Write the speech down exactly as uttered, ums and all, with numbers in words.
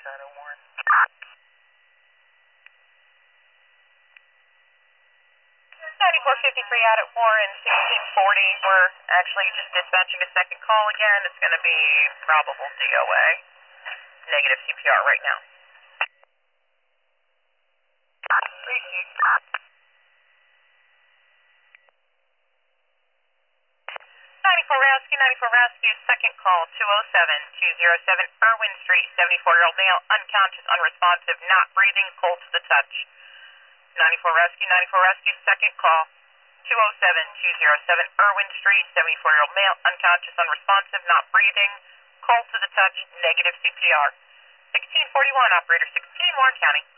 Shadow Warren. ninety-four fifty-three out at Warren, sixteen forty. We're actually just dispatching a second call again. It's going to be probable D O A. Negative C P R right now. ninety-four Rescue, ninety-four Rescue, second call, two oh seven, two oh seven Irwin Street, seventy-four-year-old male, unconscious, unresponsive, not breathing, cold to the touch. ninety-four Rescue, ninety-four Rescue, second call, two oh seven, two oh seven Irwin Street, seventy-four-year-old male, unconscious, unresponsive, not breathing, cold to the touch, negative C P R. sixteen forty-one, operator sixteen, Warren County.